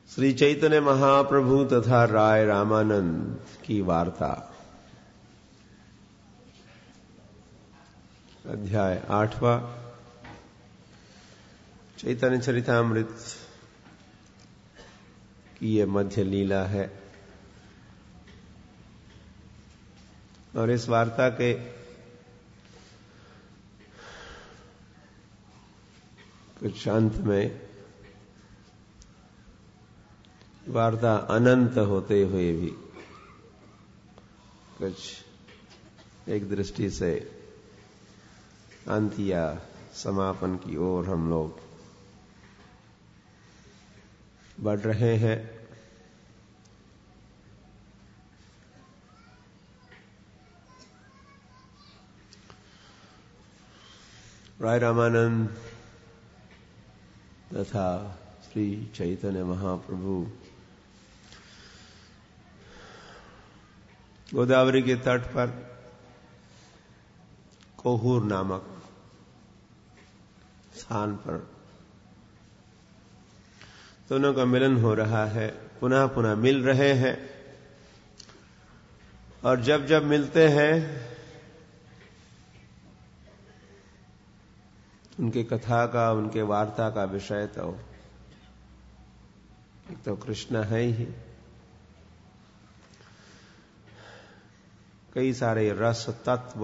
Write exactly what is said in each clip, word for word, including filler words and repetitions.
श्री चैतन्य महाप्रभु तथा राय रामानंद की वार्ता, अध्याय आठवां। चैतन्य चरितामृत की यह मध्य लीला है और इस वार्ता के कुछ अंत में वार्ता अनंत होते हुए भी कुछ एक दृष्टि से अंत या समापन की ओर हम लोग बढ़ रहे हैं। राय रामानंद तथा श्री चैतन्य महाप्रभु गोदावरी के तट पर कोहूर नामक स्थान पर दोनों का मिलन हो रहा है, पुनः पुनः मिल रहे हैं और जब जब मिलते हैं उनके कथा का, उनके वार्ता का विषय तो एक तो कृष्ण है ही, कई सारे रस तत्व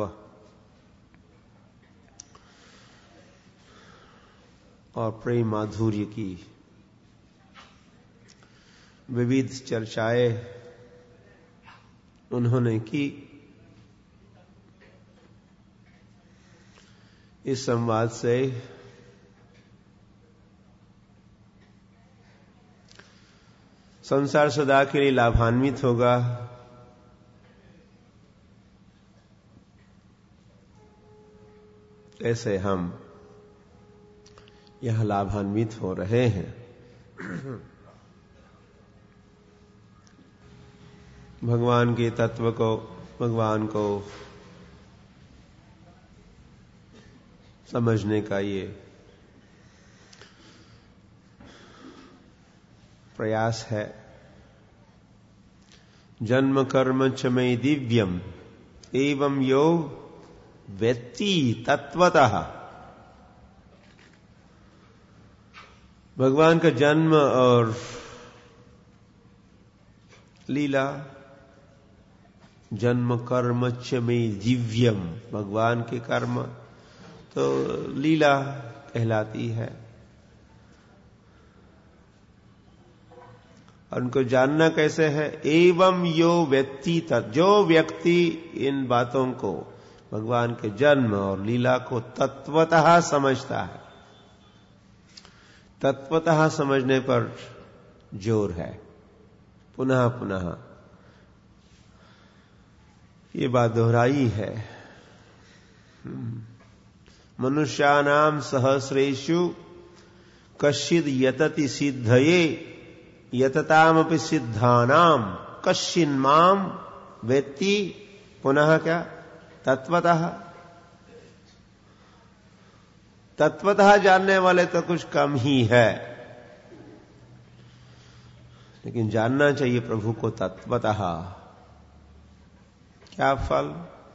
और प्रेम माधुर्य की विविध चर्चाएं उन्होंने की। इस संवाद से संसार सदा के लिए लाभान्वित होगा, ऐसे हम यह लाभान्वित हो रहे हैं। भगवान के तत्व को, भगवान को समझने का ये प्रयास है। जन्म कर्म च मे दिव्यम एवं यो वेत्ति तत्वतः। भगवान का जन्म और लीला, जन्म कर्म च मे दिव्यम, भगवान के कर्म तो लीला कहलाती है और उनको जानना कैसे है। एवं यो व्यक्ति तत्, जो व्यक्ति इन बातों को, भगवान के जन्म और लीला को तत्वतः समझता है, तत्वतः समझने पर जोर है। पुनः पुनः ये बात दोहराई है। मनुष्यानाम सहस्रेषु कश्चिद् यतति सिद्धये यततामपि सिद्धानाम कश्चिन्माम वेत्ति। पुनः क्या? तत्वतः। तत्वतः जानने वाले तो कुछ कम ही है, लेकिन जानना चाहिए प्रभु को तत्वतः। क्या फल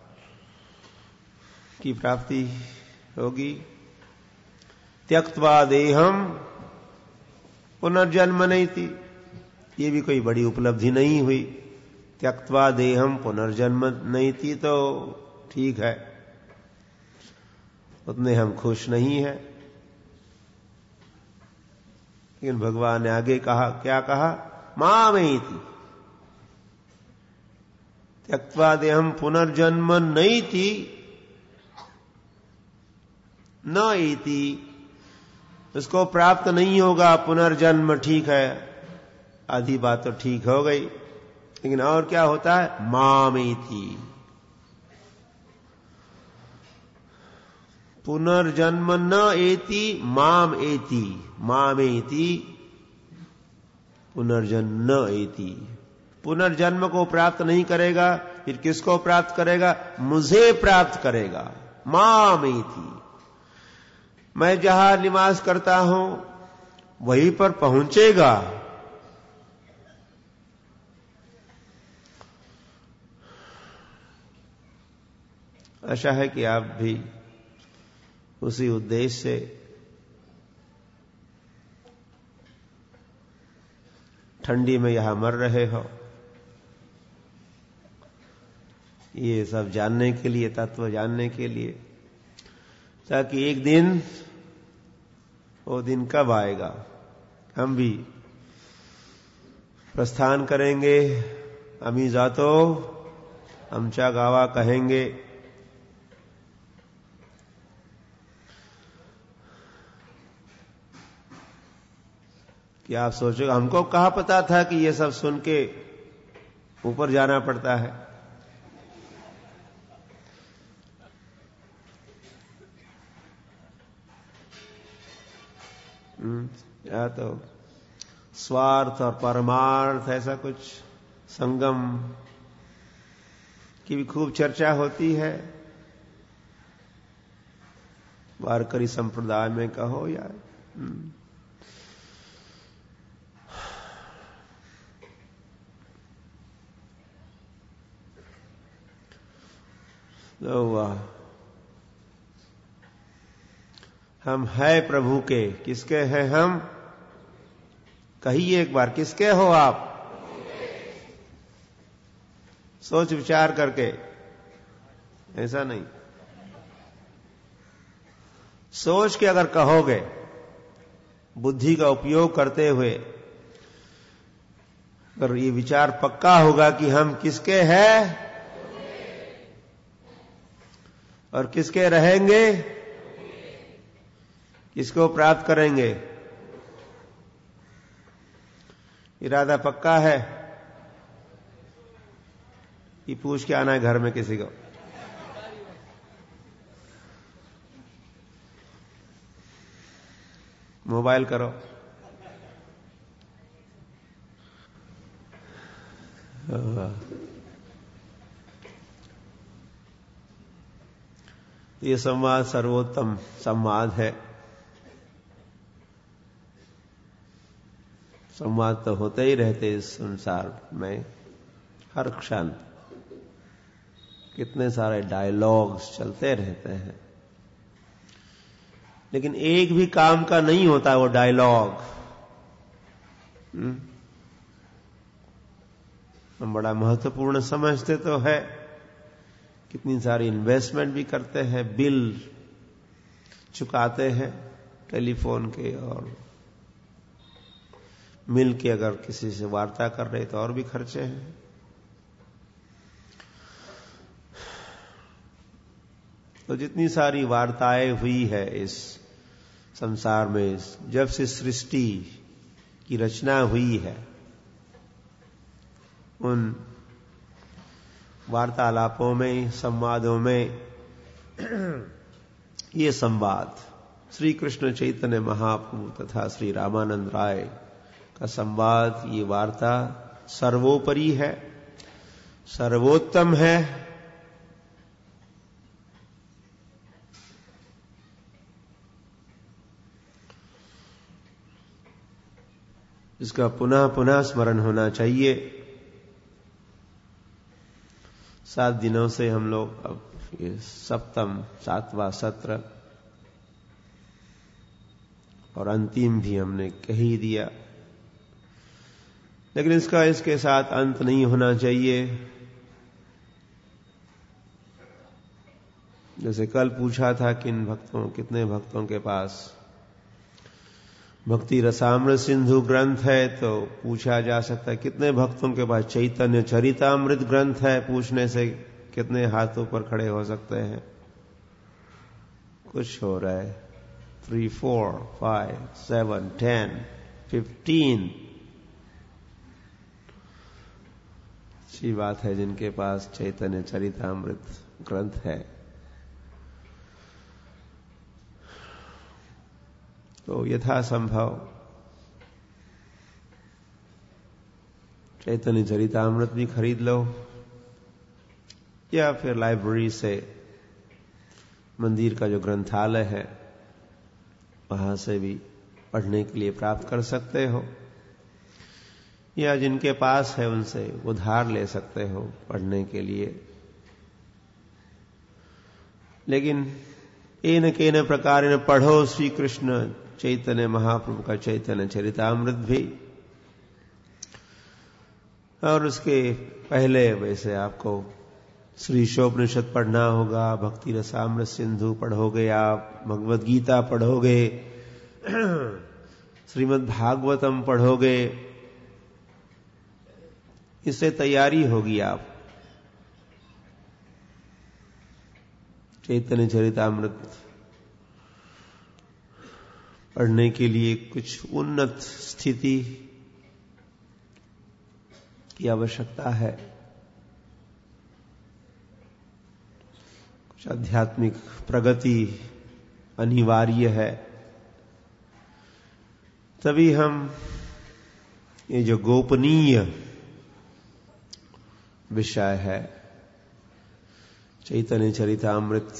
की प्राप्ति होगी? त्यक्त्वा देहम पुनर्जन्म नहीं थी, ये भी कोई बड़ी उपलब्धि नहीं हुई। त्यक्त्वा देहम पुनर्जन्म नहीं थी तो ठीक है, उतने हम खुश नहीं हैं। लेकिन भगवान ने आगे कहा, क्या कहा? मामेति त्यक्त्वा देहम पुनर्जन्म नहीं थी न इति, उसको प्राप्त नहीं होगा पुनर्जन्म। ठीक है, आधी बात तो ठीक हो गई, लेकिन और क्या होता है? मामेति, पुनर्जन्म न एति माम एति, मामेति पुनर्जन्म न एति। पुनर्जन्म को प्राप्त नहीं करेगा, फिर किसको प्राप्त करेगा? मुझे प्राप्त करेगा। मामेति, मैं जहां निवास करता हूं वहीं पर पहुंचेगा, आशा है कि आप भी उसी उद्देश्य से ठंडी में यहां मर रहे हो, ये सब जानने के लिए, तत्व जानने के लिए, ताकि एक दिन, वो दिन कब आएगा, हम भी प्रस्थान करेंगे, अमी जातो आमच्या गावा कहेंगे। कि आप सोचो, हमको कहाँ पता था कि ये सब सुन के ऊपर जाना पड़ता है। या तो स्वार्थ और परमार्थ ऐसा कुछ संगम की भी खूब चर्चा होती है, वारकरी संप्रदाय में कहो या तो वाह, हम है प्रभु के। किसके हैं हम? कहिए एक बार, किसके हो आप? सोच विचार करके, ऐसा नहीं, सोच के अगर कहोगे, बुद्धि का उपयोग करते हुए अगर ये विचार पक्का होगा कि हम किसके हैं और किसके रहेंगे, किसको प्राप्त करेंगे, इरादा पक्का है कि पूछ के आना है घर में किसी को। मोबाइल करो। ये संवाद सर्वोत्तम संवाद है। संवाद तो होते ही रहते इस संसार में, हर क्षण कितने सारे डायलॉग्स चलते रहते हैं, लेकिन एक भी काम का नहीं होता वो डायलॉग। हम बड़ा महत्वपूर्ण समझते तो है, कितनी सारी इन्वेस्टमेंट भी करते हैं, बिल चुकाते हैं टेलीफोन के, और मिल के अगर किसी से वार्ता कर रहे तो और भी खर्चे हैं। तो जितनी सारी वार्ताएं हुई है इस संसार में, जब से सृष्टि की रचना हुई है, उन वार्तालापों में, संवादों में ये संवाद श्री कृष्ण चैतन्य महाप्रभु तथा श्री रामानंद राय का संवाद, ये वार्ता सर्वोपरि है, सर्वोत्तम है। इसका पुनः पुनः स्मरण होना चाहिए। सात दिनों से हम लोग, अब ये सप्तम सातवां सत्र और अंतिम भी हमने कह ही दिया, लेकिन इसका इसके साथ अंत नहीं होना चाहिए। जैसे कल पूछा था किन भक्तों, कितने भक्तों के पास भक्ति रसामृत सिंधु ग्रंथ है, तो पूछा जा सकता है कितने भक्तों के पास चैतन्य चरितामृत ग्रंथ है। पूछने से कितने हाथों पर खड़े हो सकते हैं? कुछ हो रहा है, three four five seven ten fifteen. अच्छी बात है जिनके पास चैतन्य चरितामृत ग्रंथ है। तो यथासंभव चैतन्य चरितामृत भी खरीद लो, या फिर लाइब्रेरी से, मंदिर का जो ग्रंथालय है वहां से भी पढ़ने के लिए प्राप्त कर सकते हो, या जिनके पास है उनसे उधार ले सकते हो पढ़ने के लिए। लेकिन एन केन प्रकार पढ़ो श्री कृष्ण चैतन्य महाप्रभु का चैतन्य चरितामृत भी, और उसके पहले वैसे आपको श्री शोपनिषद पढ़ना होगा, भक्ति रसामृत सिंधु पढ़ोगे आप, भगवद गीता पढ़ोगे, श्रीमद् भागवतम पढ़ोगे, इससे तैयारी होगी आप चैतन्य चरितामृत पढ़ने के लिए। कुछ उन्नत स्थिति की आवश्यकता है, कुछ आध्यात्मिक प्रगति अनिवार्य है, तभी हम ये जो गोपनीय विषय है चैतन्य चरितामृत,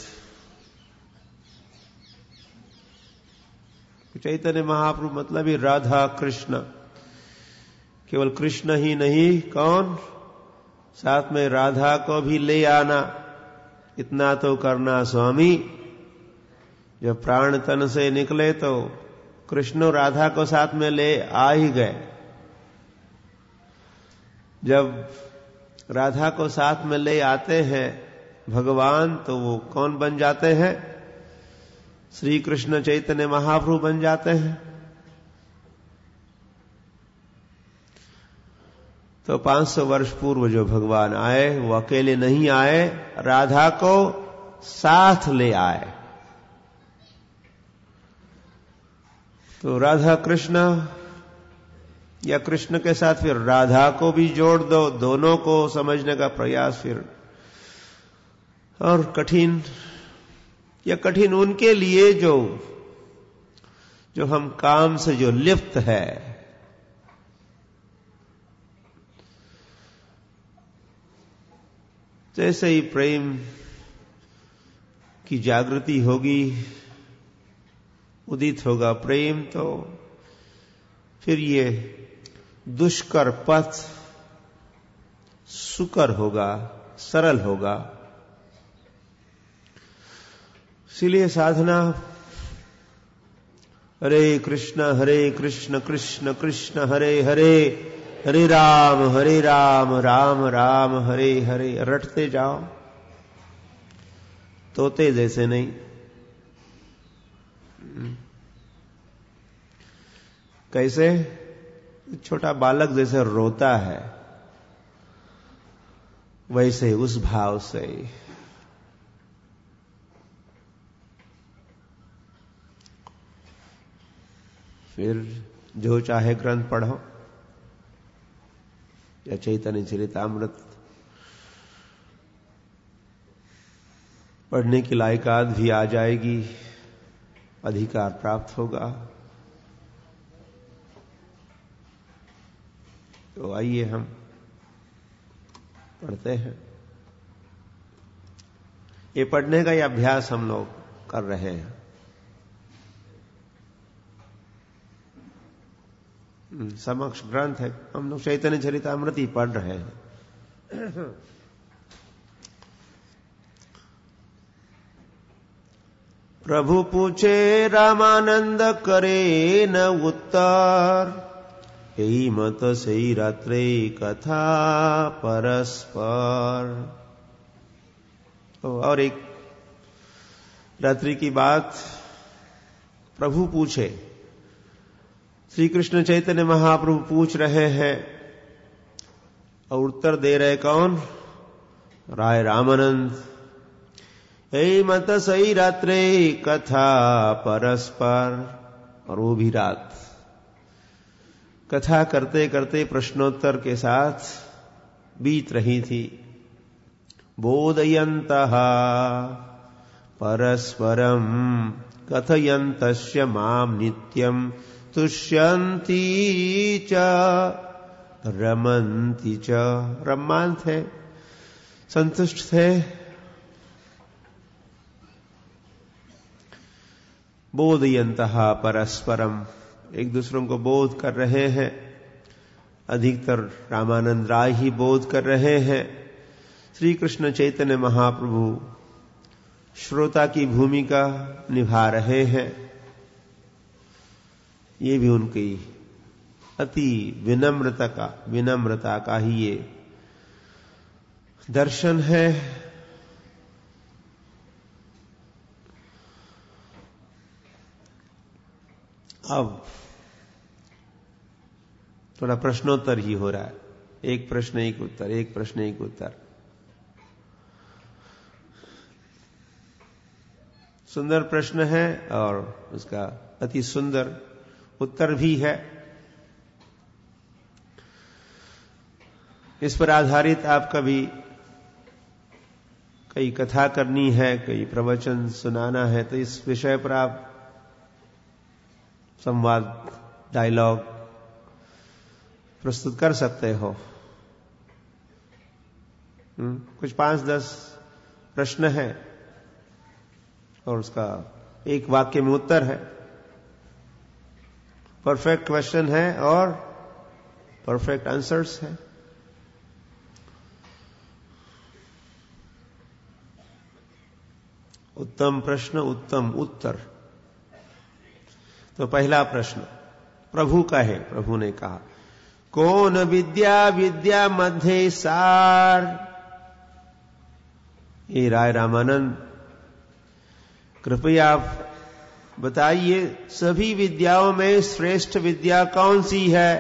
चैतन्य महाप्रभु मतलब ही राधा कृष्ण, केवल कृष्ण ही नहीं, कौन साथ में राधा को भी ले आना, इतना तो करना स्वामी। जब प्राण तन से निकले तो कृष्ण राधा को साथ में ले आ ही गए। जब राधा को साथ में ले आते हैं भगवान, तो वो कौन बन जाते हैं? श्री कृष्ण चैतन्य महाप्रभु बन जाते हैं। तो पांच सौ वर्ष पूर्व जो भगवान आए वो अकेले नहीं आए, राधा को साथ ले आए। तो राधा कृष्ण या कृष्ण के साथ फिर राधा को भी जोड़ दो, दोनों को समझने का प्रयास फिर और कठिन, या कठिन उनके लिए जो जो हम काम से जो लिप्त है। जैसे ही प्रेम की जागृति होगी, उदित होगा प्रेम, तो फिर ये दुष्कर पथ सुकर होगा, सरल होगा। इसीलिए साधना हरे कृष्ण हरे कृष्ण कृष्ण कृष्ण हरे हरे, हरे राम हरे राम राम राम हरे हरे रटते जाओ, तोते जैसे नहीं। कैसे? छोटा बालक जैसे रोता है, वैसे उस भाव से। फिर जो चाहे ग्रंथ पढ़ो या चैतन्य चरितामृत पढ़ने की लायकात भी आ जाएगी, अधिकार प्राप्त होगा। तो आइए हम पढ़ते हैं। ये पढ़ने का ही अभ्यास हम लोग कर रहे हैं। समक्ष ग्रंथ है, हम लोग चैतन्य चरितामृत ही पढ़ रहे हैं। प्रभु पूछे रामानंद करे न उत्तर, यही मत सही रात्रे कथा परस्पर। और एक रात्रि की बात प्रभु पूछे, श्री कृष्ण चैतन्य महाप्रभु पूछ रहे हैं और उत्तर दे रहे कौन? राय रामानंद। यही मत सही रात्रे कथा परस्पर, और वो भी रात कथा करते करते प्रश्नोत्तर के साथ बीत रही थी। बोधयन्तः परस्परम कथयन्तस्य माम नित्यम तुष्यन्ति च रमन्ति च। रमान थे, संतुष्ट थे। बोधयन्तः परस्परम, एक दूसरों को बोध कर रहे हैं। अधिकतर रामानंद राय ही बोध कर रहे हैं। श्री कृष्ण चैतन्य महाप्रभु श्रोता की भूमिका निभा रहे हैं। ये भी उनकी अति विनम्रता का विनम्रता का ही ये दर्शन है। अब थोड़ा प्रश्नोत्तर ही हो रहा है, एक प्रश्न एक उत्तर, एक प्रश्न एक उत्तर। सुंदर प्रश्न है और उसका अति सुंदर उत्तर भी है। इस पर आधारित आप कभी कई कथा करनी है, कई प्रवचन सुनाना है, तो इस विषय पर आप संवाद, डायलॉग प्रस्तुत कर सकते हो। कुछ पांच दस प्रश्न है और उसका एक वाक्य में उत्तर है। परफेक्ट क्वेश्चन है और परफेक्ट आंसर्स है। उत्तम प्रश्न, उत्तम उत्तर। तो पहला प्रश्न प्रभु का है। प्रभु ने कहा, कौन विद्या विद्या मध्य सार। ये राय रामानंद, कृपया आप बताइए सभी विद्याओं में श्रेष्ठ विद्या कौन सी है।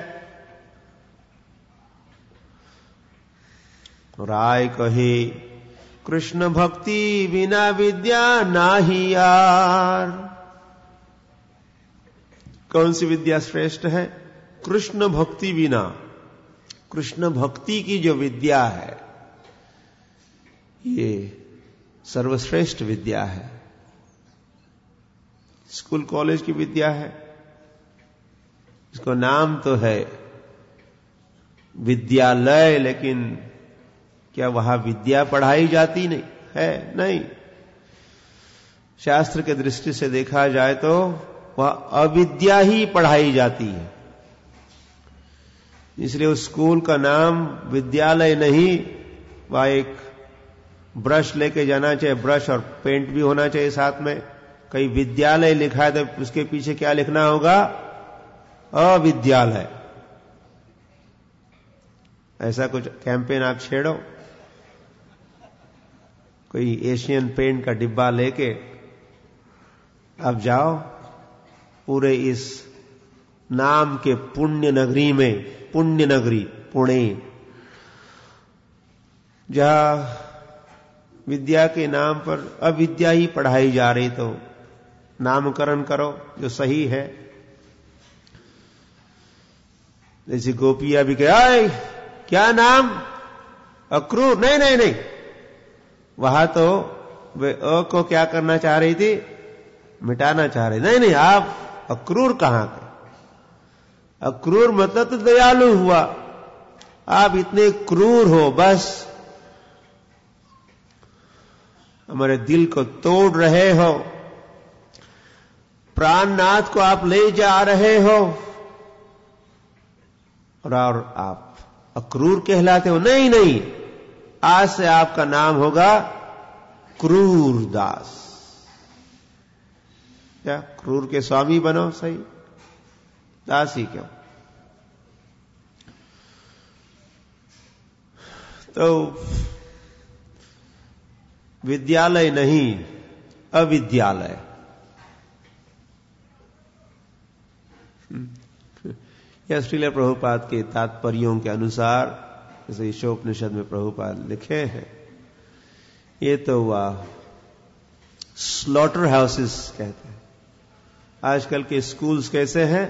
राय कहे, कृष्ण भक्ति बिना विद्या नाही यार। कौन सी विद्या श्रेष्ठ है? कृष्ण भक्ति बिना, कृष्ण भक्ति की जो विद्या है ये सर्वश्रेष्ठ विद्या है। स्कूल कॉलेज की विद्या है, इसको नाम तो है विद्यालय, लेकिन क्या वहां विद्या पढ़ाई जाती नहीं है? नहीं। शास्त्र के दृष्टि से देखा जाए तो वह अविद्या ही पढ़ाई जाती है। इसलिए उस स्कूल का नाम विद्यालय नहीं, वह एक ब्रश लेके जाना चाहिए, ब्रश और पेंट भी होना चाहिए साथ में। कहीं विद्यालय लिखा है तो उसके पीछे क्या लिखना होगा? अविद्यालय। ऐसा कुछ कैंपेन आप छेड़ो, कोई एशियन पेंट का डिब्बा लेके अब जाओ पूरे इस नाम के पुण्य नगरी में, पुण्य नगरी पुणे, जहां विद्या के नाम पर अविद्या ही पढ़ाई जा रही, तो नामकरण करो जो सही है। जैसे गोपिया भी कहे, क्या नाम? अक्रूर। नहीं नहीं नहीं, वहां तो वे अ को क्या करना चाह रही थी? मिटाना चाह रही। नहीं नहीं, आप अक्रूर कहां के? अक्रूर मतलब तो दयालु हुआ, आप इतने क्रूर हो, बस हमारे दिल को तोड़ रहे हो, प्राणनाथ को आप ले जा रहे हो और, और आप अक्रूर कहलाते हो। नहीं नहीं, आज से आपका नाम होगा क्रूर दास। क्या क्रूर के स्वामी बनो? सही, दास ही क्यों? तो विद्यालय नहीं, अविद्यालय। यह श्रील प्रभुपाद के तात्पर्यों के अनुसार, जैसे ईशोपनिषद में प्रभुपाद लिखे हैं, ये तो वह स्लॉटर हाउसेस कहते हैं। आजकल के स्कूल्स कैसे हैं?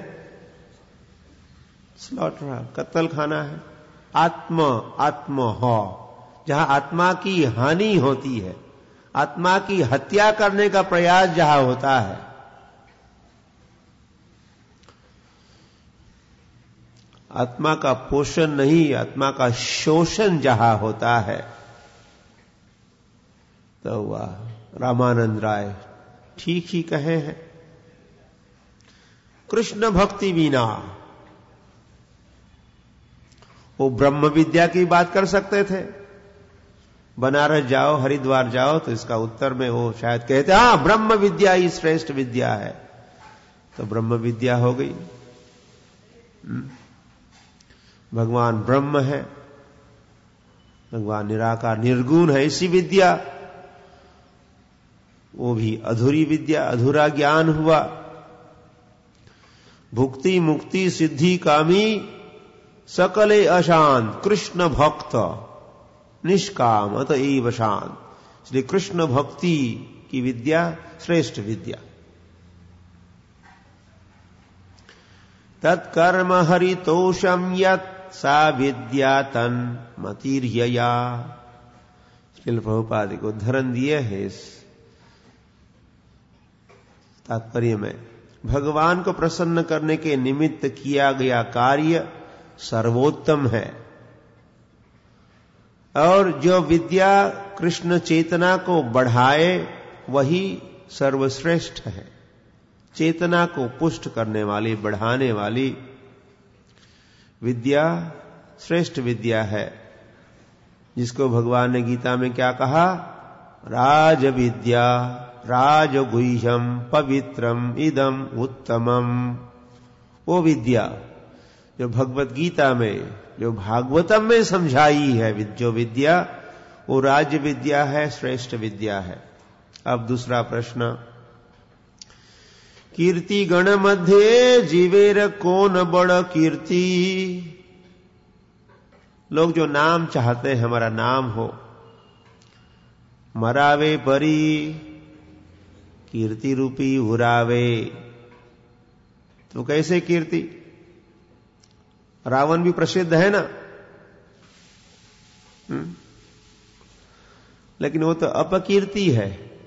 स्लॉटर हाउस, कत्ल खाना है। आत्म आत्म हो, जहां आत्मा की हानि होती है, आत्मा की हत्या करने का प्रयास जहां होता है, आत्मा का पोषण नहीं, आत्मा का शोषण जहां होता है, तो वह रामानंद राय ठीक ही कहे हैं। कृष्ण भक्ति बिना, वो ब्रह्म विद्या की बात कर सकते थे, बनारस जाओ, हरिद्वार जाओ तो इसका उत्तर में वो शायद कहते हाँ ब्रह्म विद्या ही श्रेष्ठ विद्या है, तो ब्रह्म विद्या हो गई। भगवान ब्रह्म है, भगवान निराकार निर्गुण है, इसी विद्या, वो भी अधूरी विद्या, अधूरा ज्ञान हुआ। भुक्ति मुक्ति सिद्धि कामी सकले अशांत कृष्ण भक्त निष्काम अतएव शांत, इसलिए कृष्ण भक्ति की विद्या श्रेष्ठ विद्या। तत्कर्म हरितोषम यत् सा विद्या तन मतिर्यया। श्रील प्रभुपाद को उद्धरण दिए है इस तात्पर्य में। भगवान को प्रसन्न करने के निमित्त किया गया कार्य सर्वोत्तम है, और जो विद्या कृष्ण चेतना को बढ़ाए वही सर्वश्रेष्ठ है। चेतना को पुष्ट करने वाली, बढ़ाने वाली विद्या श्रेष्ठ विद्या है, जिसको भगवान ने गीता में क्या कहा? राज विद्या राजगुह्यम पवित्रम इदम उत्तमम। वो विद्या जो भगवत गीता में, जो भागवतम में समझाई है, जो विद्या, वो राज विद्या है, श्रेष्ठ विद्या है। अब दूसरा प्रश्न, कीर्ति गण मध्य जीवेर कौन बड़ कीर्ति। लोग जो नाम चाहते हैं, हमारा नाम हो, मरावे परी कीर्ति रूपी उरावे। तो कैसे कीर्ति? रावण भी प्रसिद्ध है ना, हुँ? लेकिन वो तो अपकीर्ति है,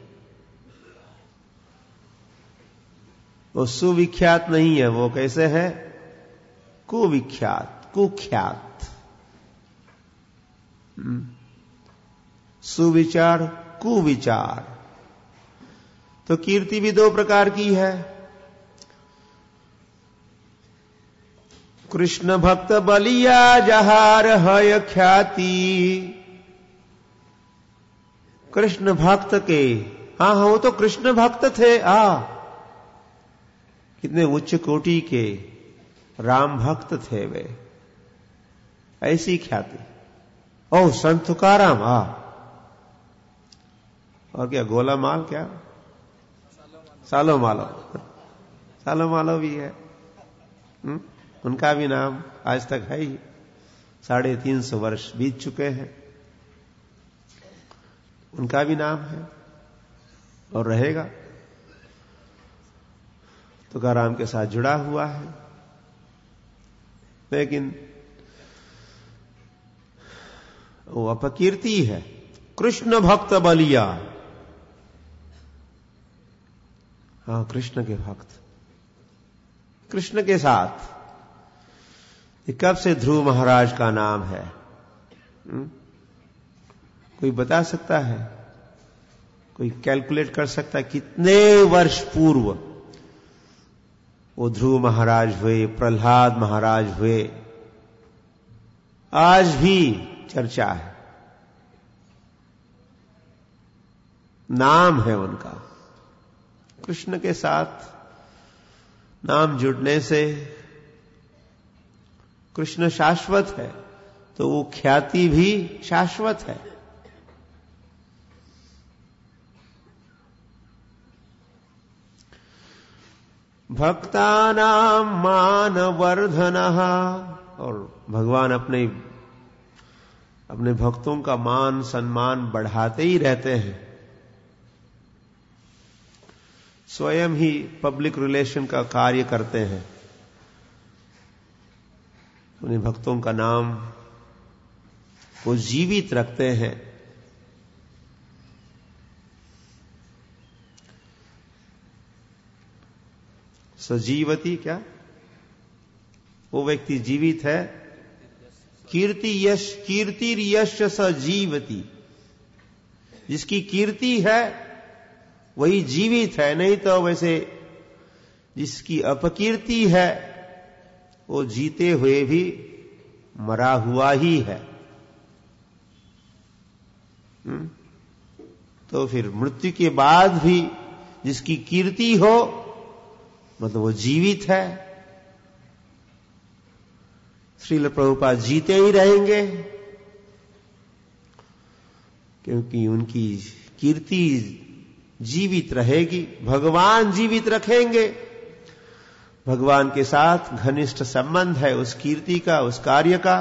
वो सुविख्यात नहीं है। वो कैसे है? कुविख्यात, कुख्यात। सुविचार, कुविचार। तो कीर्ति भी दो प्रकार की है। कृष्ण भक्त बलिया जहार है ख्याति। कृष्ण भक्त के, हाँ हाँ वो तो कृष्ण भक्त थे, आ कितने उच्च कोटि के राम भक्त थे वे, ऐसी ख्याति। ओ संत तुकाराम, आ और क्या गोला माल, क्या सालो मालो, सालो मालो भी है। हुँ? उनका भी नाम आज तक है ही, साढ़े तीन सौ वर्ष बीत चुके हैं, उनका भी नाम है और रहेगा, तुकाराम के साथ जुड़ा हुआ है। लेकिन वो अपकीर्ति है। कृष्ण भक्त बलिया, हाँ कृष्ण के भक्त, कृष्ण के साथ। ये कब से ध्रुव महाराज का नाम है? हुँ? कोई बता सकता है? कोई कैलकुलेट कर सकता है कितने वर्ष पूर्व वो ध्रुव महाराज हुए, प्रहलाद महाराज हुए? आज भी चर्चा है, नाम है उनका। कृष्ण के साथ नाम जुड़ने से कृष्ण शाश्वत है, तो वो ख्याति भी शाश्वत है। भक्तानां मानवर्धनः, और भगवान अपने अपने भक्तों का मान सम्मान बढ़ाते ही रहते हैं। स्वयं ही पब्लिक रिलेशन का कार्य करते हैं, उन्हें भक्तों का नाम को जीवित रखते हैं। सजीवती, क्या वो व्यक्ति जीवित है? कीर्ति यश, कीर्ति यश सजीवती। जिसकी कीर्ति है वही जीवित है, नहीं तो वैसे जिसकी अपकीर्ति है वो जीते हुए भी मरा हुआ ही है। हुँ? तो फिर मृत्यु के बाद भी जिसकी कीर्ति हो, मतलब वो जीवित है। श्रील प्रभुपाद जीते ही रहेंगे, क्योंकि उनकी कीर्ति जीवित रहेगी। भगवान जीवित रखेंगे। भगवान के साथ घनिष्ठ संबंध है उस कीर्ति का, उस कार्य का।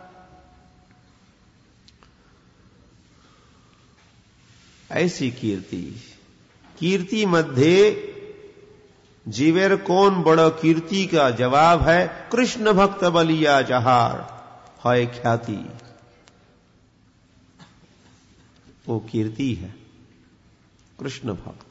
ऐसी कीर्ति, कीर्ति मध्य जीवेर कौन बड़ो कीर्ति का जवाब है, कृष्ण भक्त बलिया जहार है ख्याति। वो कीर्ति है कृष्ण भक्त।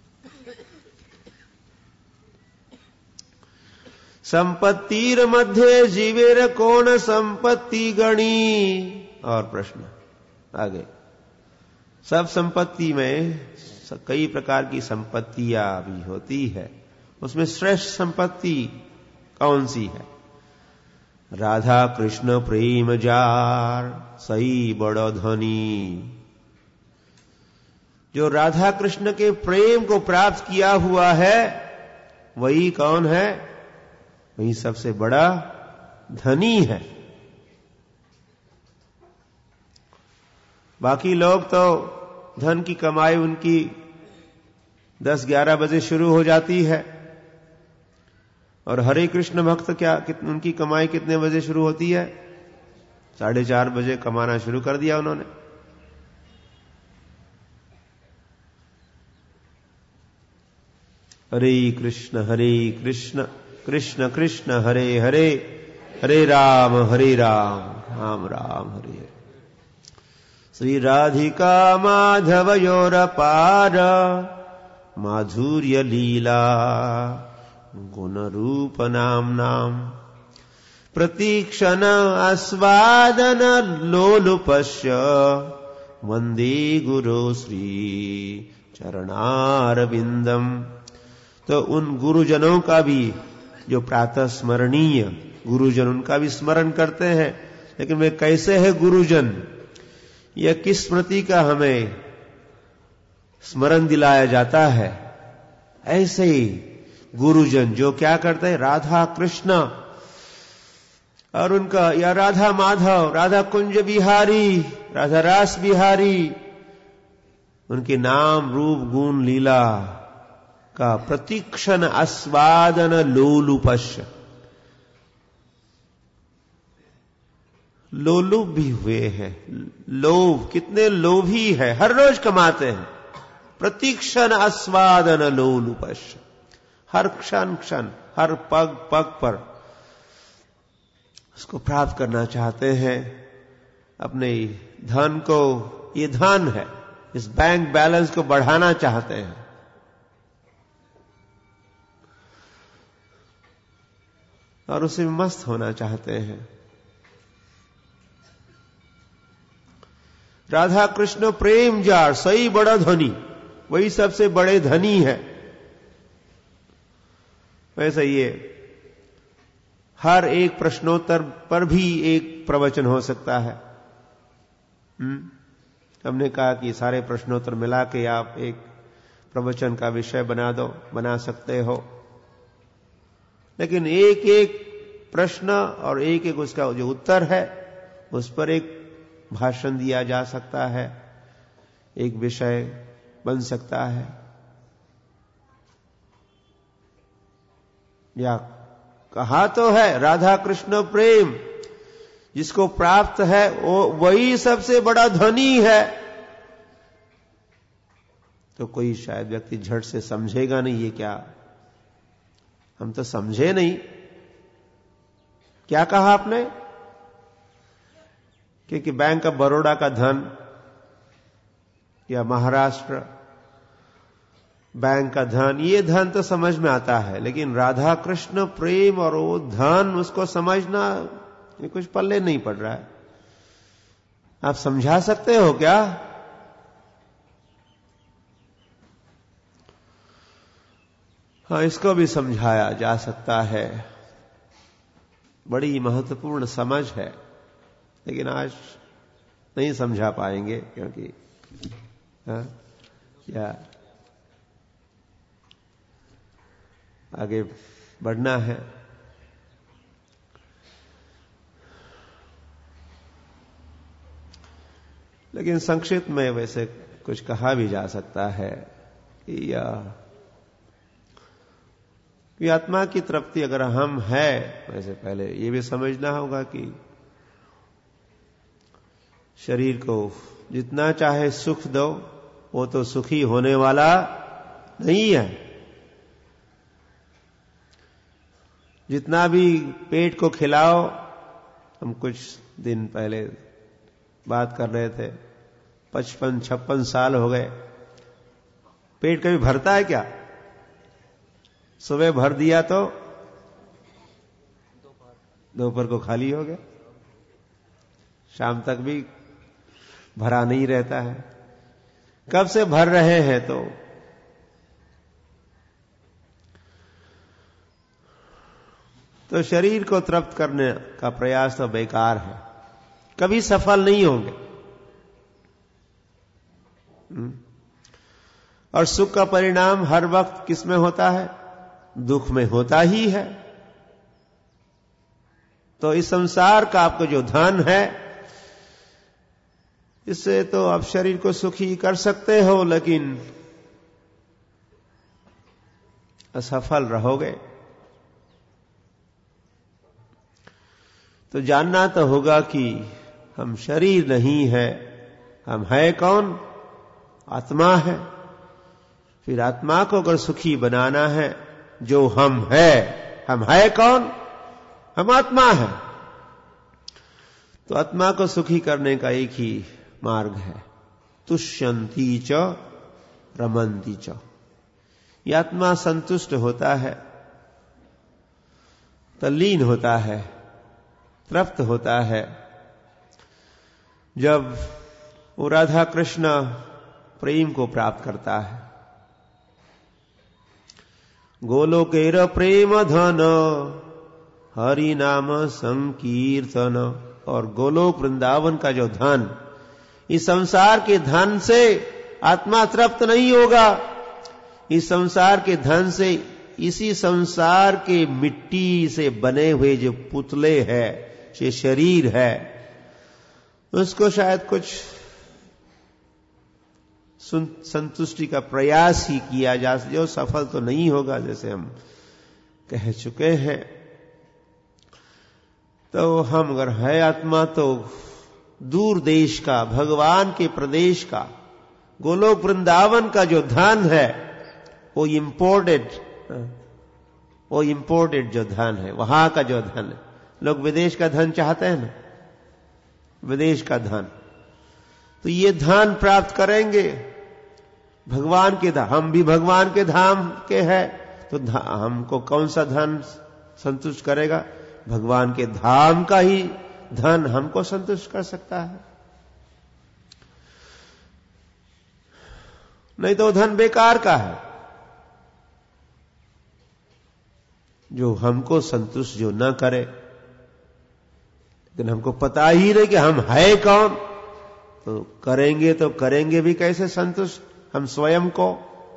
संपत्तिर मध्य जीवेर कौन संपत्ति गणी। और प्रश्न आगे, सब संपत्ति में कई प्रकार की संपत्तियां भी होती है, उसमें श्रेष्ठ संपत्ति कौन सी है? राधा कृष्ण प्रेम जार सही बड़ो धनी। जो राधा कृष्ण के प्रेम को प्राप्त किया हुआ है, वही कौन है? वही सबसे बड़ा धनी है। बाकी लोग तो धन की कमाई उनकी दस ग्यारह बजे शुरू हो जाती है, और हरे कृष्ण भक्त क्या कित, उनकी कमाई कितने बजे शुरू होती है? साढ़े चार बजे कमाना शुरू कर दिया उन्होंने। हरे कृष्ण हरे कृष्ण कृष्ण कृष्ण हरे हरे, हरे राम हरे राम राम राम हरे हरे। श्री राधिका माधवयोर पार माधुर्य लीला गुण रूप नाम नाम प्रतीक्षण आस्वादन लोलुपस्य वंदे गुरु श्री चरणारविंदम। तो उन गुरुजनों का भी जो प्रातः स्मरणीय गुरुजन, उनका भी स्मरण करते हैं। लेकिन वे कैसे है गुरुजन, यह किस स्मृति का हमें स्मरण दिलाया जाता है? ऐसे ही गुरुजन जो क्या करते हैं, राधा कृष्ण और उनका, या राधा माधव, राधा कुंज बिहारी, राधा रास बिहारी, उनके नाम रूप गुण लीला का प्रतीक्षण आस्वादन लोलुपश्य। लोलुप भी हुए हैं, लोभ, कितने लोभी है, हर रोज कमाते हैं। प्रतीक्षण आस्वादन लोलुपश्य, हर क्षण क्षण, हर पग पग पर उसको प्राप्त करना चाहते हैं। अपने धन को, ये धन है, इस बैंक बैलेंस को बढ़ाना चाहते हैं। और उसे मस्त होना चाहते हैं। राधा कृष्ण प्रेम जार सही बड़ा धनी, वही सबसे बड़े धनी है। वैसे ये हर एक प्रश्नोत्तर पर भी एक प्रवचन हो सकता है। हम्म हमने कहा कि सारे प्रश्नोत्तर मिला के आप एक प्रवचन का विषय बना दो, बना सकते हो। लेकिन एक एक प्रश्न और एक एक उसका जो उत्तर है, उस पर एक भाषण दिया जा सकता है, एक विषय बन सकता है। या कहा तो है राधा कृष्ण प्रेम जिसको प्राप्त है वो वही सबसे बड़ा धनी है। तो कोई शायद व्यक्ति झट से समझेगा नहीं, ये क्या, हम तो समझे नहीं। क्या कहा आपने? क्योंकि बैंक ऑफ बड़ौदा का धन या महाराष्ट्र बैंक का धन, ये धन तो समझ में आता है, लेकिन राधा कृष्ण प्रेम और वो धन, उसको समझना ये कुछ पल्ले नहीं पड़ रहा है। आप समझा सकते हो क्या? हाँ, इसको भी समझाया जा सकता है। बड़ी महत्वपूर्ण समझ है, लेकिन आज नहीं समझा पाएंगे क्योंकि हाँ? या आगे बढ़ना है। लेकिन संक्षिप्त में वैसे कुछ कहा भी जा सकता है कि या कि आत्मा की तृप्ति अगर हम है, वैसे पहले ये भी समझना होगा कि शरीर को जितना चाहे सुख दो, वो तो सुखी होने वाला नहीं है। जितना भी पेट को खिलाओ, हम कुछ दिन पहले बात कर रहे थे, पचपन छप्पन साल हो गए, पेट कभी भरता है क्या? सुबह भर दिया तो दोपहर को खाली हो गया, शाम तक भी भरा नहीं रहता है। कब से भर रहे हैं? तो तो शरीर को तृप्त करने का प्रयास तो बेकार है, कभी सफल नहीं होंगे। और सुख का परिणाम हर वक्त किसमें होता है? दुख में होता ही है। तो इस संसार का आपको जो धन है, इससे तो आप शरीर को सुखी कर सकते हो, लेकिन असफल रहोगे। तो जानना तो होगा कि हम शरीर नहीं है, हम है कौन? आत्मा है। फिर आत्मा को अगर सुखी बनाना है, जो हम है, हम है कौन? हम आत्मा है। तो आत्मा को सुखी करने का एक ही मार्ग है, तुष्यंती च रमन्ति च। ये आत्मा संतुष्ट होता है, तल्लीन होता है, तृप्त होता है, जब वो राधा कृष्ण प्रेम को प्राप्त करता है। गोलोकेर प्रेम धन हरि नाम संकीर्तन। और गोलोक वृंदावन का जो धन, इस संसार के धन से आत्मा तृप्त नहीं होगा। इस संसार के धन से, इसी संसार के मिट्टी से बने हुए जो पुतले हैं, ये शरीर है, उसको शायद कुछ संतुष्टि का प्रयास ही किया जा, जो सफल तो नहीं होगा, जैसे हम कह चुके हैं। तो हम अगर है आत्मा, तो दूर देश का, भगवान के प्रदेश का, गोलोक वृंदावन का जो धन है, वो इंपोर्टेड, वो इंपोर्टेड जो धन है, वहां का जो धन है। लोग विदेश का धन चाहते हैं ना, विदेश का धन। तो ये धन प्राप्त करेंगे भगवान के धाम। हम भी भगवान के धाम के हैं, तो हमको कौन सा धन संतुष्ट करेगा? भगवान के धाम का ही धन हमको संतुष्ट कर सकता है। नहीं तो धन बेकार का है, जो हमको संतुष्ट जो न करे। लेकिन हमको पता ही नहीं कि हम है कौन, तो करेंगे तो करेंगे भी कैसे संतुष्ट हम स्वयं को?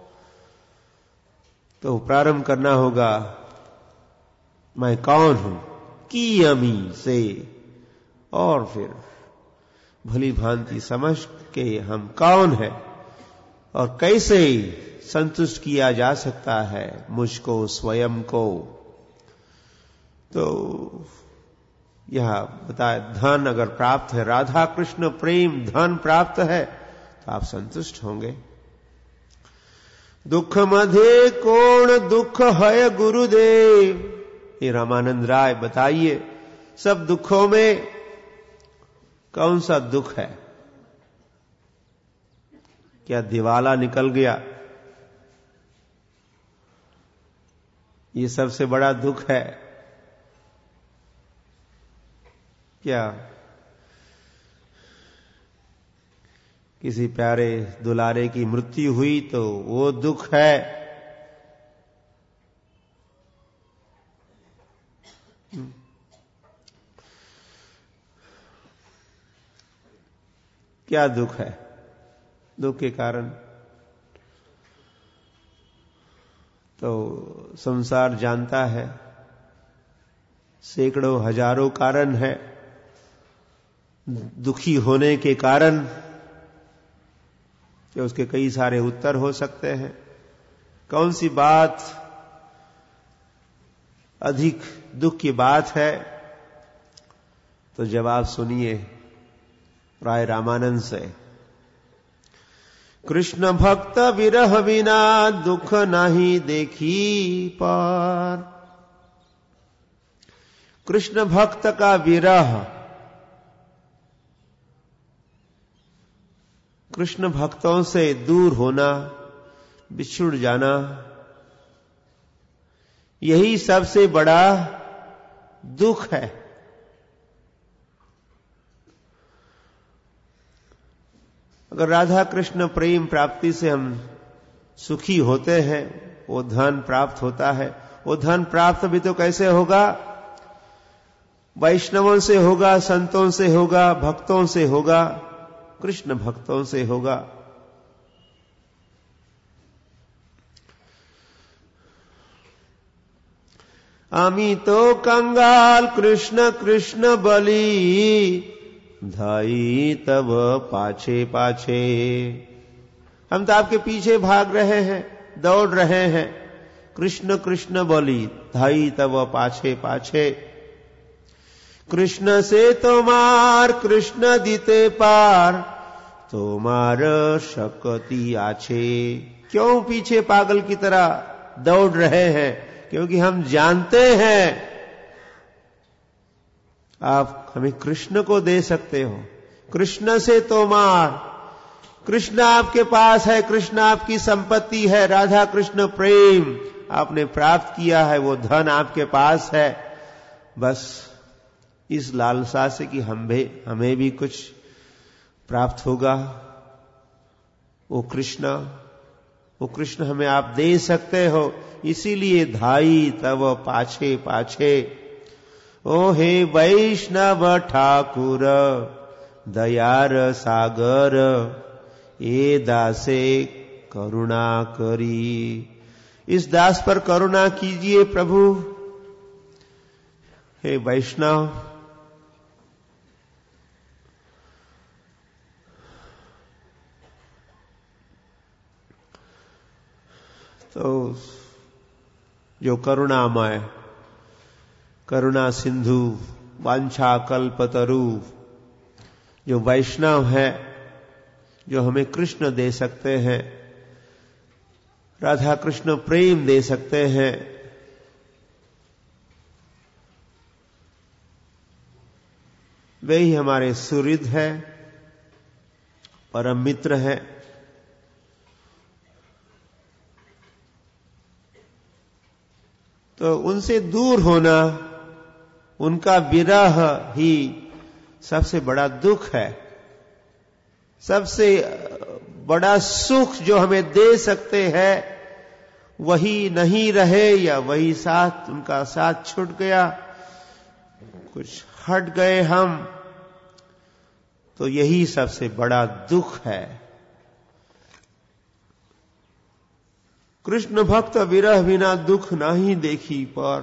तो प्रारंभ करना होगा, मैं कौन हूं, कियमी से, और फिर भली भांति समझ के हम कौन है और कैसे संतुष्ट किया जा सकता है मुझको, स्वयं को। तो यह बताए, धन अगर प्राप्त है, राधा कृष्ण प्रेम धन प्राप्त है, तो आप संतुष्ट होंगे। दुख मधे कौन दुख है गुरुदेव। ये रामानंद राय बताइए, सब दुखों में कौन सा दुख है? क्या दिवाला निकल गया, ये सबसे बड़ा दुख है क्या? किसी प्यारे दुलारे की मृत्यु हुई तो वो दुख है? क्या दुख है? दुख के कारण। तो संसार जानता है सैकड़ों हजारों कारण है दुखी होने के कारण, कि उसके कई सारे उत्तर हो सकते हैं। कौन सी बात अधिक दुख की बात है? तो जवाब सुनिए राय रामानंद से। कृष्ण भक्त विरह बिना दुख नहीं देखी पर। कृष्ण भक्त का विरह, कृष्ण भक्तों से दूर होना, बिछुड़ जाना, यही सबसे बड़ा दुख है। अगर राधा कृष्ण प्रेम प्राप्ति से हम सुखी होते हैं, वो धन प्राप्त होता है। वो धन प्राप्त भी तो कैसे होगा? वैष्णवों से होगा, संतों से होगा, भक्तों से होगा, कृष्ण भक्तों से होगा। आमी तो कंगाल कृष्ण कृष्ण बली, धाई तब पाछे पाछे। हम तो आपके पीछे भाग रहे हैं, दौड़ रहे हैं। कृष्ण कृष्ण बोली, धाई तब पाछे पाछे। कृष्ण से तोमार कृष्ण दीते पार, तोमार शक्ति आछे। क्यों पीछे पागल की तरह दौड़ रहे हैं? क्योंकि हम जानते हैं आप हमें कृष्ण को दे सकते हो। कृष्ण से तोमार, कृष्ण आपके पास है, कृष्ण आपकी संपत्ति है। राधा कृष्ण प्रेम आपने प्राप्त किया है, वो धन आपके पास है। बस इस लालसा से कि हम भी हमें भी कुछ प्राप्त होगा, वो कृष्ण वो कृष्ण हमें आप दे सकते हो। इसीलिए धाई तब पाछे पाछे। ओ हे वैष्णव ठाकुर दयार सागर, ए दासे करुणा करी। इस दास पर करुणा कीजिए प्रभु। हे वैष्णव, तो जो करुणामय, करुणा सिंधु, वांछा कल्पतरु जो वैष्णव है, जो हमें कृष्ण दे सकते हैं, राधा कृष्ण प्रेम दे सकते हैं, वे ही हमारे सुहृद है, परम मित्र है। तो उनसे दूर होना, उनका विरह ही सबसे बड़ा दुख है। सबसे बड़ा सुख जो हमें दे सकते हैं वही नहीं रहे, या वही साथ उनका साथ छूट गया, कुछ हट गए हम, तो यही सबसे बड़ा दुख है। कृष्ण भक्त विरह बिना दुख नहीं देखी पर।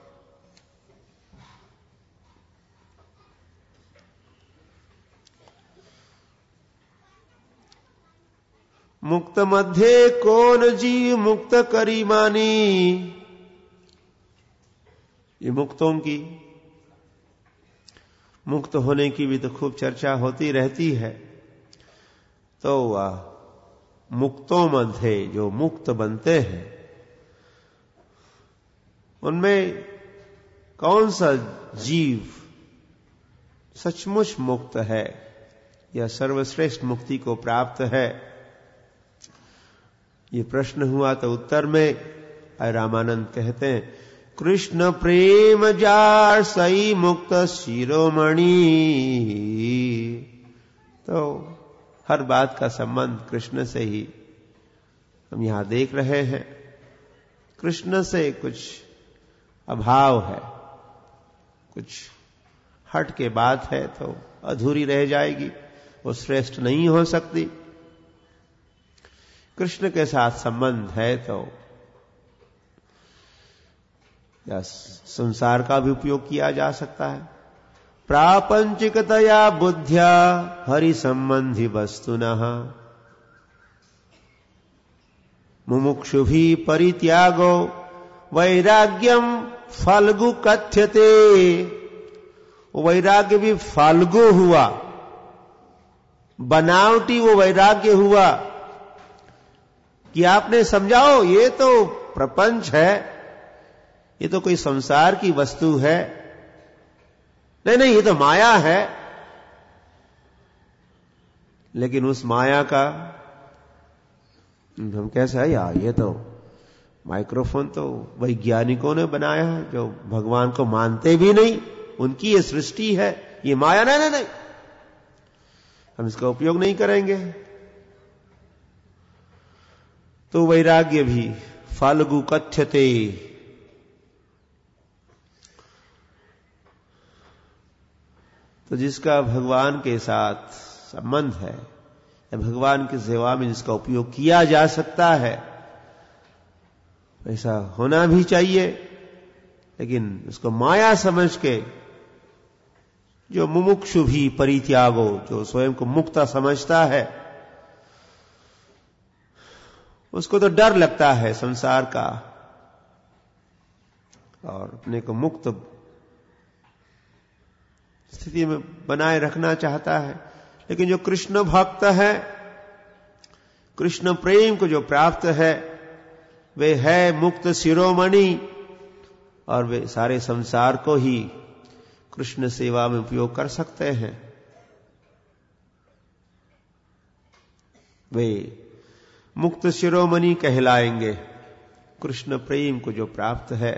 मुक्त मध्य कौन जीव मुक्त करी मानी। ये मुक्तों की, मुक्त होने की भी तो खूब चर्चा होती रहती है। तो वह मुक्तों मध्य जो मुक्त बनते हैं, उनमें कौन सा जीव सचमुच मुक्त है या सर्वश्रेष्ठ मुक्ति को प्राप्त है? ये प्रश्न हुआ तो उत्तर में रामानंद कहते हैं, कृष्ण प्रेम जार सई मुक्त शिरोमणि। तो हर बात का संबंध कृष्ण से ही हम यहां देख रहे हैं। कृष्ण से कुछ अभाव है, कुछ हट के बात है तो अधूरी रह जाएगी, वो श्रेष्ठ नहीं हो सकती। कृष्ण के साथ संबंध है तो या संसार का भी उपयोग किया जा सकता है। प्रापंचिकतया बुद्ध्या हरि संबंधी वस्तुनः मुमुक्षुभि परित्यागो वैराग्यम फाल्गु कथ्यते। वो वैराग्य भी फाल्गु हुआ, बनावटी वो वैराग्य हुआ कि आपने समझाओ ये तो प्रपंच है, ये तो कोई संसार की वस्तु है, नहीं नहीं ये तो माया है। लेकिन उस माया का हम कैसे है यार, ये तो माइक्रोफोन तो वैज्ञानिकों ने बनाया है जो भगवान को मानते भी नहीं, उनकी ये सृष्टि है, ये माया नहीं नहीं नहीं हम इसका उपयोग नहीं करेंगे। तो वैराग्य भी फाल्गु कथ्यते। तो जिसका भगवान के साथ संबंध है या भगवान की सेवा में जिसका उपयोग किया जा सकता है, ऐसा होना भी चाहिए। लेकिन उसको माया समझ के जो मुमुक्षु भी परित्यागो, जो स्वयं को मुक्त समझता है, उसको तो डर लगता है संसार का और अपने को मुक्त स्थिति में बनाए रखना चाहता है। लेकिन जो कृष्ण भक्त है, कृष्ण प्रेम को जो प्राप्त है, वे है मुक्त शिरोमणि और वे सारे संसार को ही कृष्ण सेवा में उपयोग कर सकते हैं। वे मुक्त शिरोमणि कहलाएंगे कृष्ण प्रेम को जो प्राप्त है।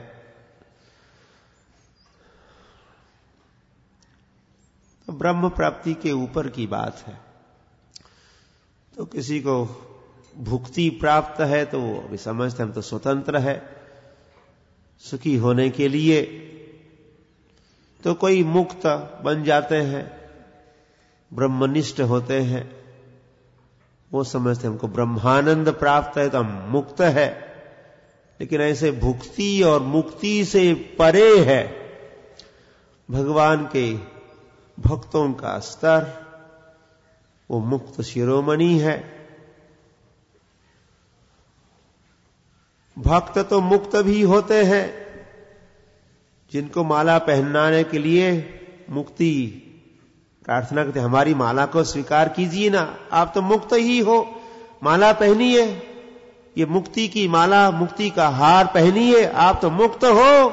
तो ब्रह्म प्राप्ति के ऊपर की बात है। तो किसी को भुक्ति प्राप्त है तो वो अभी समझते हम तो स्वतंत्र है सुखी होने के लिए। तो कोई मुक्त बन जाते हैं, ब्रह्मनिष्ठ होते हैं, वो समझते हमको ब्रह्मानंद प्राप्त है तो हम मुक्त है। लेकिन ऐसे भुक्ति और मुक्ति से परे है भगवान के भक्तों का स्तर, वो मुक्त शिरोमणि है। भक्त तो मुक्त भी होते हैं जिनको माला पहनाने के लिए मुक्ति प्रार्थना करते, हमारी माला को स्वीकार कीजिए ना, आप तो मुक्त ही हो, माला पहनिए, ये मुक्ति की माला, मुक्ति का हार पहनिए, आप तो मुक्त हो।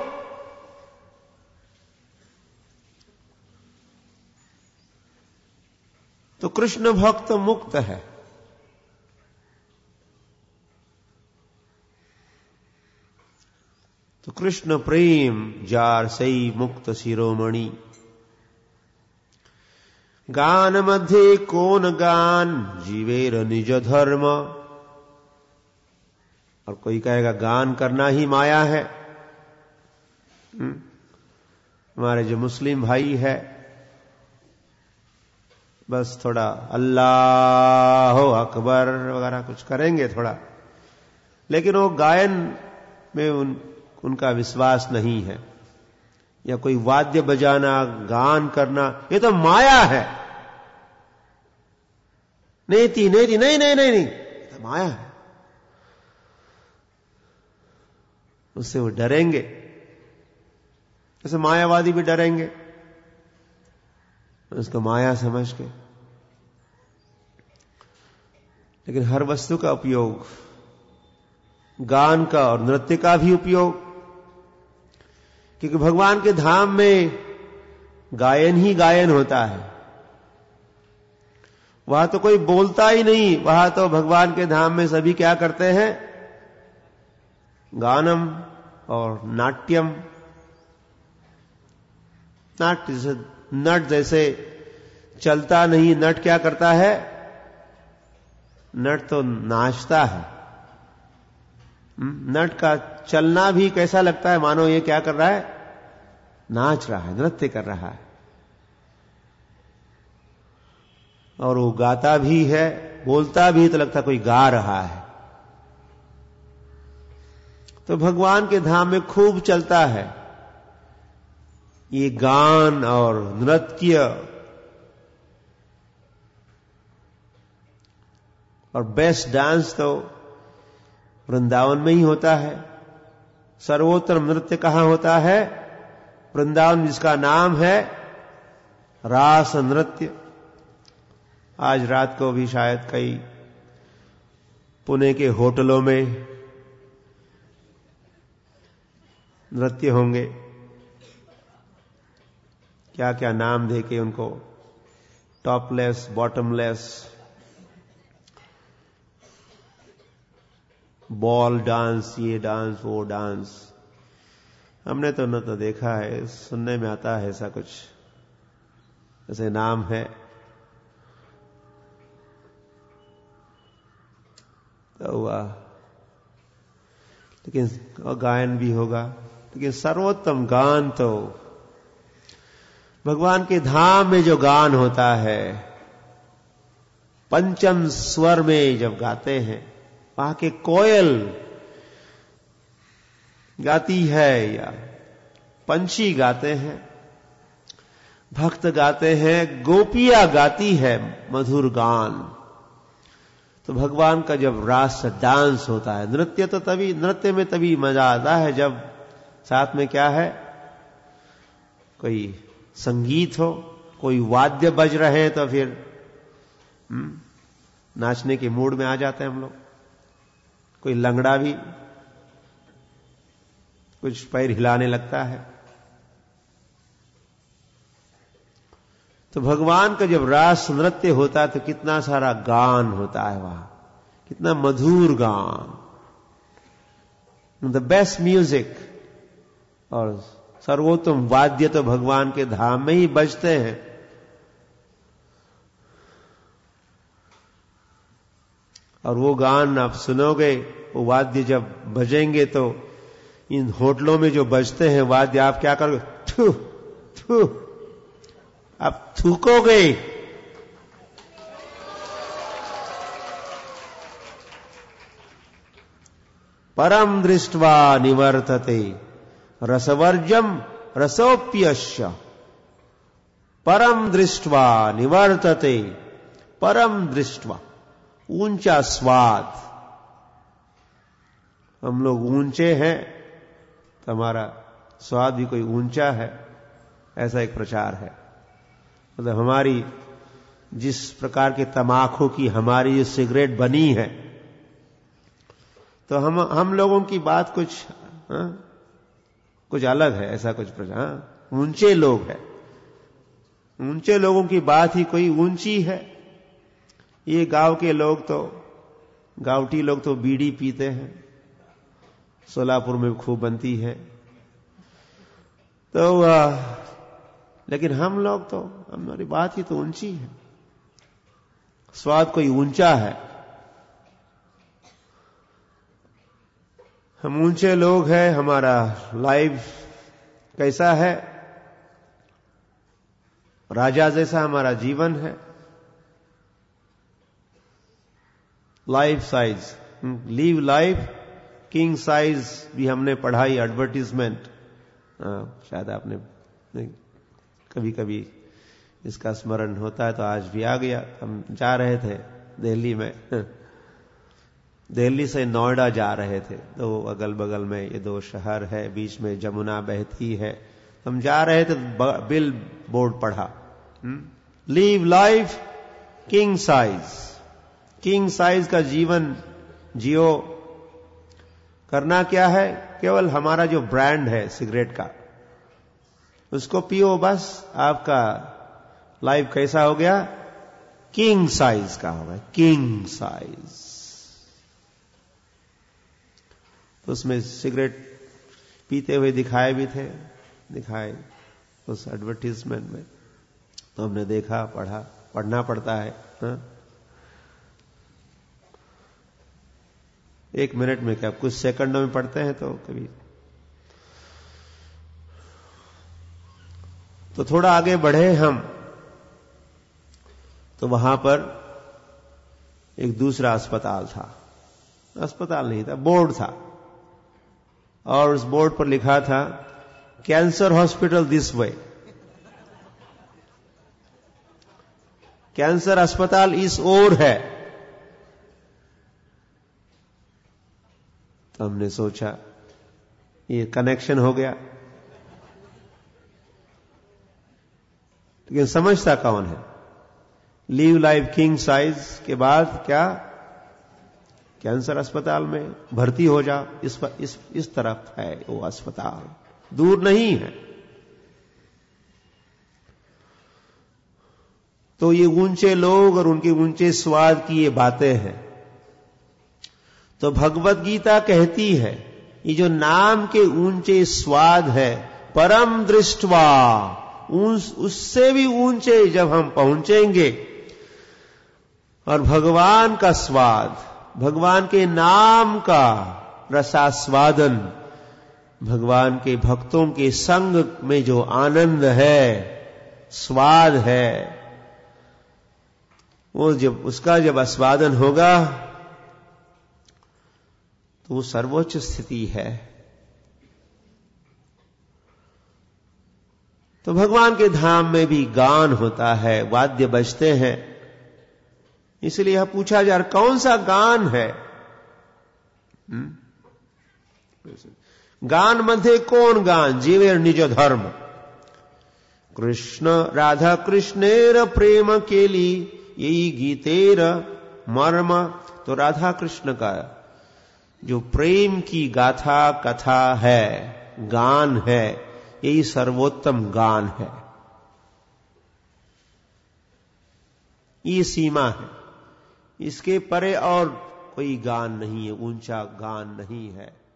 तो कृष्ण भक्त मुक्त है। तो कृष्ण प्रेम जार सई मुक्त शिरोमणि। गान मध्य कौन गान जीवेर निज धर्म। और कोई कहेगा गान करना ही माया है। हमारे जो मुस्लिम भाई है बस थोड़ा अल्लाह अकबर वगैरह कुछ करेंगे थोड़ा, लेकिन वो गायन में उन उनका विश्वास नहीं है। या कोई वाद्य बजाना, गान करना, ये तो माया है। नहीं थी नहीं थी नहीं नहीं नहीं नहीं तो माया है। उससे वो डरेंगे, जैसे मायावादी भी डरेंगे उसको माया समझ के। लेकिन हर वस्तु का उपयोग, गान का और नृत्य का भी उपयोग, क्योंकि भगवान के धाम में गायन ही गायन होता है। वहां तो कोई बोलता ही नहीं, वहां तो भगवान के धाम में सभी क्या करते हैं, गानम और नाट्यम। नाट्य जैसे नट जैसे चलता नहीं, नट क्या करता है, नट तो नाचता है। नट का चलना भी कैसा लगता है, मानो ये क्या कर रहा है, नाच रहा है, नृत्य कर रहा है। और वो गाता भी है, बोलता भी तो लगता कोई गा रहा है। तो भगवान के धाम में खूब चलता है ये गान और नृत्य, और बेस्ट डांस तो वृंदावन में ही होता है। सर्वोत्तम नृत्य कहां होता है? वृंदावन, जिसका नाम है रास नृत्य। आज रात को भी शायद कई पुणे के होटलों में नृत्य होंगे, क्या क्या नाम देके उनको, टॉपलेस, बॉटमलेस, बॉल डांस, ये डांस, वो डांस। हमने तो न तो देखा है, सुनने में आता है ऐसा कुछ, ऐसे नाम है। तो हुआ, लेकिन और गायन भी होगा, लेकिन सर्वोत्तम गान तो भगवान के धाम में जो गान होता है, पंचम स्वर में जब गाते हैं, वहां के कोयल गाती है या पंछी गाते हैं, भक्त गाते हैं, गोपियां गाती है मधुर गान। तो भगवान का जब रास डांस होता है, नृत्य तो तभी, नृत्य में तभी मजा आता है जब साथ में क्या है, कोई संगीत हो, कोई वाद्य बज रहे हैं, तो फिर हुँ, नाचने के मूड में आ जाते हैं हम लोग। कोई लंगड़ा भी कुछ पैर हिलाने लगता है। तो भगवान का जब रास नृत्य होता है तो कितना सारा गान होता है वहां, कितना मधुर गान, द बेस्ट म्यूजिक। और सर्वोत्तम वाद्य तो भगवान के धाम में ही बजते हैं। और वो गान आप सुनोगे, वो वाद्य जब बजेंगे तो इन होटलों में जो बजते हैं वाद्य, आप क्या करोगे? थू थू, आप थूकोगे। परम दृष्ट्वा निवर्तते रसवर्जम रसोप्यश्य। परम दृष्ट्वा निवर्तते, परम दृष्ट्वा, ऊंचा स्वाद। हम लोग ऊंचे हैं तो हमारा स्वाद भी कोई ऊंचा है, ऐसा एक प्रचार है। मतलब हमारी जिस प्रकार के तमाकू की हमारी जो सिगरेट बनी है, तो हम हम लोगों की बात कुछ हा? कुछ अलग है, ऐसा कुछ प्रचार। ऊंचे लोग हैं, ऊंचे लोगों की बात ही कोई ऊंची है। ये गांव के लोग तो, गांवटी लोग तो बीड़ी पीते हैं, सोलापुर में खूब बनती है। तो आ, लेकिन हम लोग तो, हमारी बात ही तो ऊंची है, स्वाद कोई ऊंचा है। हम ऊंचे लोग हैं, हमारा लाइफ कैसा है, राजा जैसा हमारा जीवन है, life size, live life king size भी हमने पढ़ाई, एडवर्टीजमेंट, शायद आपने कभी कभी इसका स्मरण होता है तो आज भी आ गया। हम जा रहे थे दिल्ली में, दिल्ली से नोएडा जा रहे थे, तो अगल बगल में ये दो शहर है, बीच में जमुना बहती है। हम जा रहे थे, बिल बोर्ड पढ़ा, live life king size. King size का जीवन जियो। करना क्या है? केवल हमारा जो ब्रांड है सिगरेट का, उसको पियो, बस आपका लाइफ कैसा हो गया? किंग साइज का होगा, किंग साइज। तो उसमें सिगरेट पीते हुए दिखाए भी थे, दिखाए उस एडवर्टीजमेंट में, तो हमने देखा, पढ़ा, पढ़ना पड़ता है हा? एक मिनट में क्या, कुछ सेकंडों में पढ़ते हैं। तो कभी तो थोड़ा आगे बढ़े हम, तो वहां पर एक दूसरा अस्पताल था, अस्पताल नहीं था, बोर्ड था, और उस बोर्ड पर लिखा था cancer hospital this way, cancer अस्पताल इस ओर है। तो हमने सोचा ये कनेक्शन हो गया, लेकिन समझता कौन है? लिव लाइफ किंग साइज के बाद क्या कैंसर अस्पताल में भर्ती हो जा, इस इस इस तरफ है वो अस्पताल, दूर नहीं है। तो ये ऊंचे लोग और उनके ऊंचे स्वाद की ये बातें हैं। तो भगवत गीता कहती है ये जो नाम के ऊंचे स्वाद है, परम दृष्टवा, उस उससे भी ऊंचे जब हम पहुंचेंगे और भगवान का स्वाद, भगवान के नाम का रसास्वादन, भगवान के भक्तों के संग में जो आनंद है, स्वाद है, वो जब उसका जब आस्वादन होगा तो वो सर्वोच्च स्थिति है। तो भगवान के धाम में भी गान होता है, वाद्य बजते हैं। इसलिए यह पूछा जा रहा कौन सा गान है? हुँ? गान मध्ये कौन गान? जीवेर निज धर्म, कृष्ण राधा कृष्णेर प्रेम केली, यही गीतेर मर्म। तो राधा कृष्ण का जो प्रेम की गाथा कथा है, गान है, यही सर्वोत्तम गान है। ये सीमा है, इसके परे और कोई गान नहीं है, ऊंचा गान नहीं है।